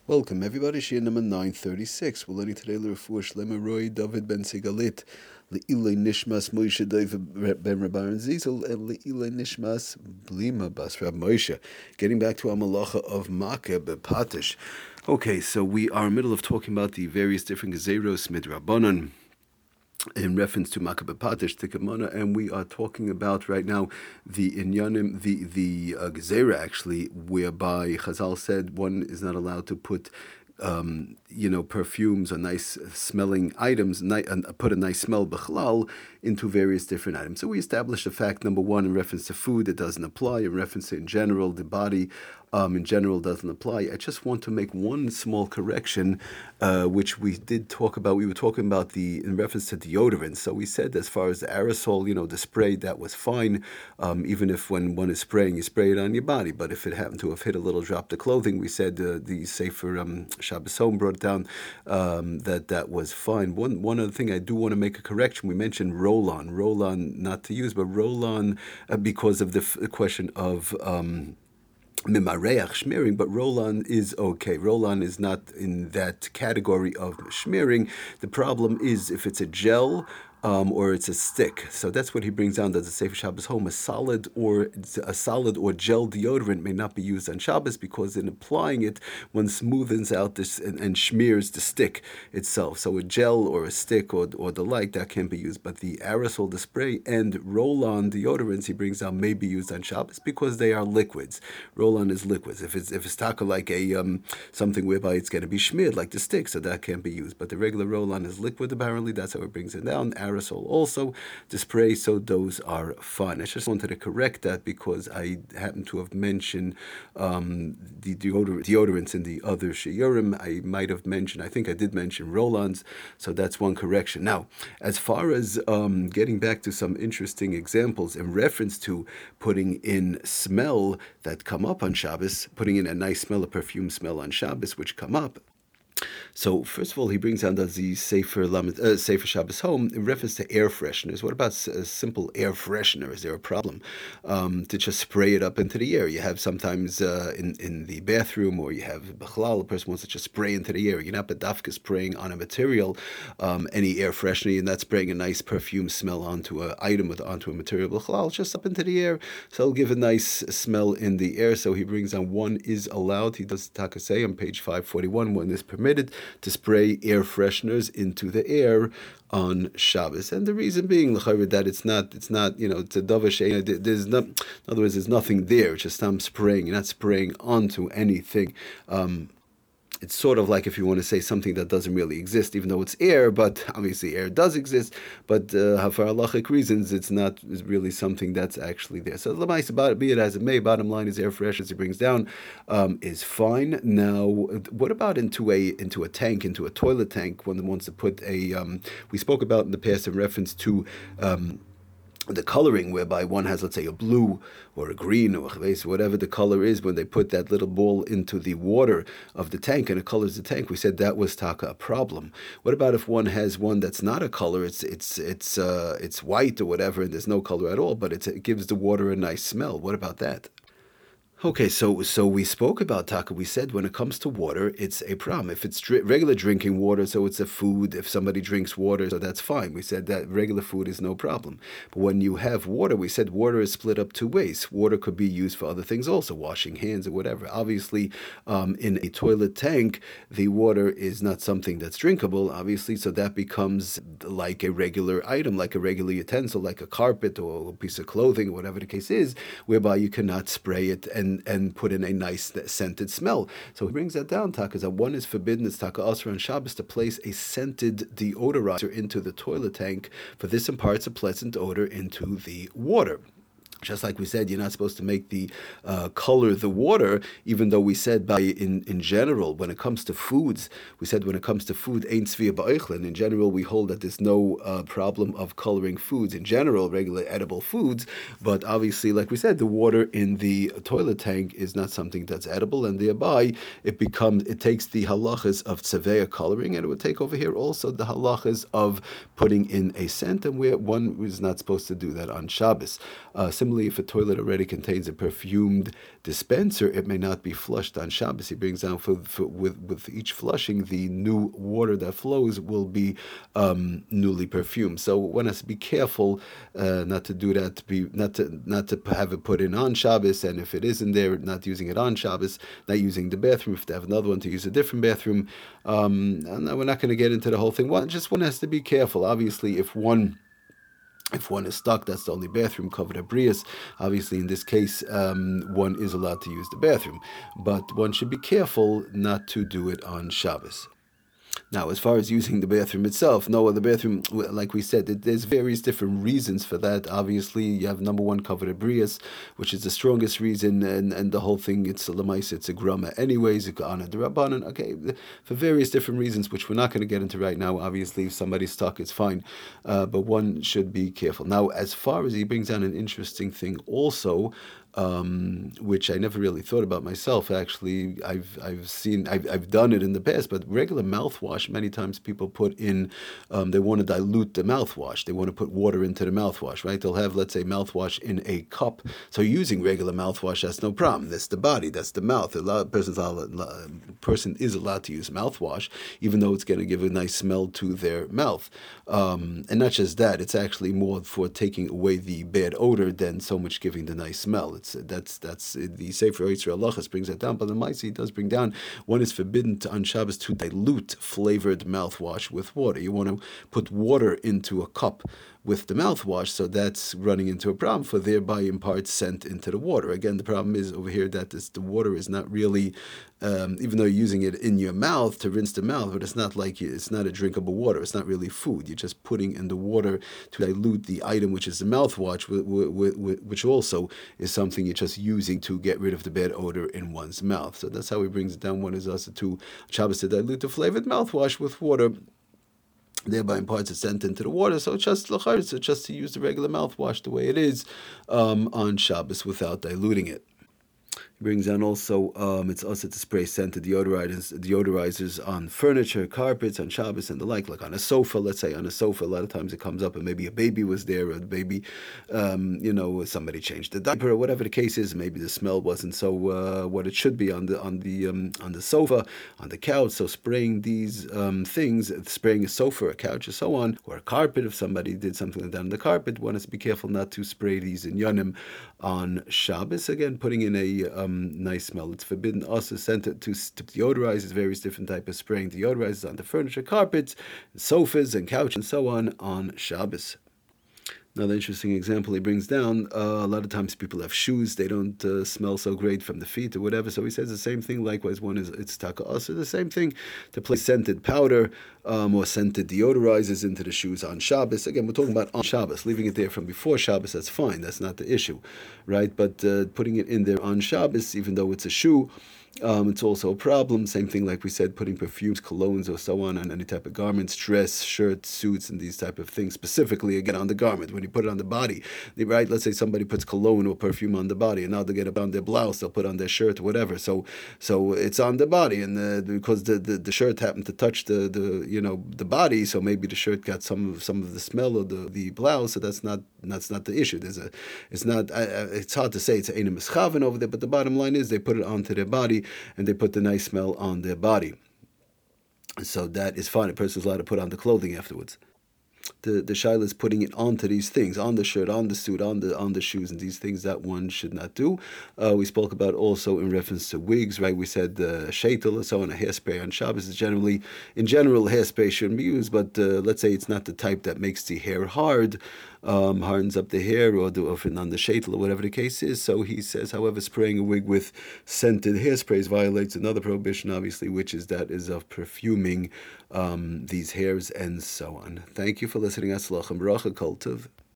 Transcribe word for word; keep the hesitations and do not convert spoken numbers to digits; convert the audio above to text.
Welcome everybody, Shir number nine thirty-six. We're learning today L'Refuah Shlema Roy David Ben Sigalit, Le'ilei Nishmas Moshe David Ben Rabban Zizel, and Le'ilei Nishmas Blima Bas Rab Moshe. Getting back to our malacha of Makeh B'Patish. Okay, so we are in the middle of talking about the various different Gezeros Midrabanan in reference to Makeh B'Patish, Tikkun, and we are talking about right now the inyanim, the the uh, gezerah actually, whereby Chazal said one is not allowed to put, um, you know, perfumes or nice smelling items, ni- and put a nice smell b'chlal into various different items. So we established the fact number one in reference to food it doesn't apply. In reference to in general the body. Um, in general doesn't apply. I just want to make one small correction, uh, which we did talk about. We were talking about the in reference to deodorant. So we said as far as the aerosol, you know, the spray, that was fine, um, even if when one is spraying, you spray it on your body. But if it happened to have hit a little drop of clothing, we said uh, the Sefer um, Shabbos Home brought it down um, that that was fine. One one other thing I do want to make a correction. We mentioned roll-on, roll-on not to use, but roll-on uh, because of the f- question of Um, mimareach shmearing, but roll-on is okay. Roll-on is not in that category of shmearing. The problem is if it's a gel um, or it's a stick. So that's what he brings down. That the Sefer Shabbos Home, a solid or a solid or gel deodorant may not be used on Shabbos because in applying it, one smoothens out this and, and smears the stick itself. So a gel or a stick or or the like that can be used, but the aerosol, the spray, and roll-on deodorants he brings down may be used on Shabbos because they are liquids. Roll-on is liquids. If it's if it's taka like a um, something whereby it's going to be smeared like the stick, so that can't be used. But the regular roll-on is liquid. Apparently, that's how it brings it down. Aerosol also, the spray. So those are fine. I just wanted to correct that because I happen to have mentioned um, the deodor- deodorants in the other shiurim. I might have mentioned. I think I did mention roll-ons. So that's one correction. Now, as far as um, getting back to some interesting examples in reference to putting in smell that come up on Shabbos, putting in a nice smell, a perfume smell on Shabbos, which come up. So first of all, he brings down the Sefer Lamed, uh, Sefer Shabbos Home in reference to air fresheners. What about a simple air freshener? Is there a problem um, to just spray it up into the air? You have sometimes uh, in in the bathroom, or you have b'chlal, a person wants to just spray into the air. You're not bedafka spraying on a material, um, any air freshener. You're not spraying a nice perfume smell onto an item with onto a material b'chlal, just up into the air. So it'll give a nice smell in the air. So he brings down one is allowed. He does takasei on page five forty-one. One is permitted to spray air fresheners into the air on Shabbos, and the reason being that it's not, it's not, you know, it's a davash. There's not, in other words, there's nothing there. It's just I'm spraying. You're not spraying onto anything. Um, It's sort of like if you want to say something that doesn't really exist, even though it's air, but obviously air does exist, but uh, for halachic reasons, it's not really something that's actually there. So about it, be it as it may, bottom line is air fresh as he brings down um, is fine. Now, what about into a into a tank, into a toilet tank? One wants to put a, um, we spoke about in the past in reference to um, the coloring, whereby one has, let's say, a blue or a green or whatever the color is, when they put that little ball into the water of the tank and it colors the tank, we said that was taka a problem. What about if one has one that's not a color, it's it's it's uh, it's white or whatever, and there's no color at all, but it's, it gives the water a nice smell? What about that? Okay, so so we spoke about taka. We said when it comes to water, it's a problem. If it's dri- regular drinking water, so it's a food. If somebody drinks water, so that's fine. We said that regular food is no problem. But when you have water, we said water is split up two ways. Water could be used for other things also, washing hands or whatever. Obviously, um, in a toilet tank, the water is not something that's drinkable, obviously, so that becomes like a regular item, like a regular utensil, like a carpet or a piece of clothing or whatever the case is, whereby you cannot spray it and and put in a nice scented smell. So he brings that down, taka, that one is forbidden, it's taka asr on Shabbos, to place a scented deodorizer into the toilet tank, for this imparts a pleasant odor into the water. Just like we said, you're not supposed to make the uh, color the water, even though we said by in, in general, when it comes to foods, we said when it comes to food, ein tzvia ba'oichlin. In general, we hold that there's no uh, problem of coloring foods, in general, regular edible foods. But obviously, like we said, the water in the toilet tank is not something that's edible, and thereby it becomes, it takes the halachas of tzavea coloring, and it would take over here also the halachas of putting in a scent, and where one is not supposed to do that on Shabbos. Uh, namely, if a toilet already contains a perfumed dispenser, it may not be flushed on Shabbos. He brings down for, for with with each flushing, the new water that flows will be um, newly perfumed. So one has to be careful uh, not to do that, to be not to not to have it put in on Shabbos, and if it isn't there, not using it on Shabbos, not using the bathroom. If they have another one, to use a different bathroom. Um, and we're not going to get into the whole thing. One just one has to be careful. Obviously, if one If one is stuck, that's the only bathroom covered abrius. Obviously, in this case, um, one is allowed to use the bathroom, but one should be careful not to do it on Shabbos. Now, as far as using the bathroom itself, no, the bathroom, like we said, there's various different reasons for that. Obviously, you have number one, covered abrius, which is the strongest reason, and, and the whole thing, it's a lemais, it's a grama anyways, it's on a drabanan, okay, for various different reasons, which we're not going to get into right now. Obviously, if somebody's stuck, it's fine, uh, but one should be careful. Now, as far as he brings down an interesting thing also, Um, which I never really thought about myself. Actually, I've I've seen I've, I've done it in the past, but regular mouthwash, many times people put in, um, they want to dilute the mouthwash. They want to put water into the mouthwash, right? They'll have, let's say, mouthwash in a cup. So using regular mouthwash, that's no problem. That's the body, that's the mouth. A lot of persons are, a person is allowed to use mouthwash, even though it's going to give a nice smell to their mouth. Um, and not just that, it's actually more for taking away the bad odor than so much giving the nice smell. It's, that's that's the Sefer Yitzra Halachas brings that down, but the Maisi does bring down, one is forbidden to, on Shabbos to dilute flavored mouthwash with water. You want to put water into a cup with the mouthwash, so that's running into a problem, for thereby imparts scent into the water. Again, the problem is over here that this, the water is not really, um, even though you're using it in your mouth to rinse the mouth, but it's not like, it's not a drinkable water. It's not really food. You're just putting in the water to dilute the item, which is the mouthwash, which also is something you're just using to get rid of the bad odor in one's mouth. So that's how he brings it down. One is also to Shabbos to dilute the flavored mouthwash with water, thereby imparts a scent into the water. So it's just lachar, so just to use the regular mouthwash the way it is um, on Shabbos without diluting it. He brings down also, um, it's also to spray scented deodorizers, deodorizers on furniture, carpets, on Shabbos and the like, like on a sofa, let's say on a sofa, a lot of times it comes up and maybe a baby was there, or a baby, um, you know, somebody changed the diaper, or whatever the case is, maybe the smell wasn't so uh, what it should be on the on the um, on the sofa, on the couch. So spraying these um, things, spraying a sofa, a couch, and so on, or a carpet, if somebody did something like that on the carpet, one has to be careful not to spray these in Yonim on Shabbos. Again, putting in a um, nice smell. It's forbidden also sent to, to deodorize, various different type of spraying deodorizers on the furniture, carpets, sofas, and couches, and so on on Shabbos. Another interesting example he brings down, uh, a lot of times people have shoes, they don't uh, smell so great from the feet or whatever, so he says the same thing. Likewise, one is, it's taka also the same thing, to place scented powder um, or scented deodorizers into the shoes on Shabbos. Again, we're talking about on Shabbos. Leaving it there from before Shabbos, that's fine, that's not the issue, right? But uh, putting it in there on Shabbos, even though it's a shoe, Um, it's also a problem. Same thing, like we said, putting perfumes, colognes, or so on on any type of garments, dress, shirts, suits, and these type of things. Specifically, again, on the garment, when you put it on the body, right? Let's say somebody puts cologne or perfume on the body, and now they get it on their blouse, they'll put on their shirt, or whatever. So, so it's on the body, and the, because the, the, the shirt happened to touch the, the you know the body, so maybe the shirt got some of some of the smell of the, the blouse. So that's not that's not the issue. There's a it's not uh, it's hard to say it's a mischaven over there, but the bottom line is they put it onto their body, and they put the nice smell on their body. So that is fine. A person's allowed to put on the clothing afterwards. The the shaila is putting it onto these things, on the shirt, on the suit, on the on the shoes, and these things that one should not do. Uh, we spoke about also in reference to wigs, right? We said the uh, shaitel or so on, a hairspray on Shabbos is generally, in general, hairspray shouldn't be used, but uh, let's say it's not the type that makes the hair hard, um, hardens up the hair, or, the, or on the shaitel, or whatever the case is. So he says, however, spraying a wig with scented hairsprays violates another prohibition, obviously, which is that is of perfuming um, these hairs and so on. Thank you for listening. Aslach and Bracha Kol Tov.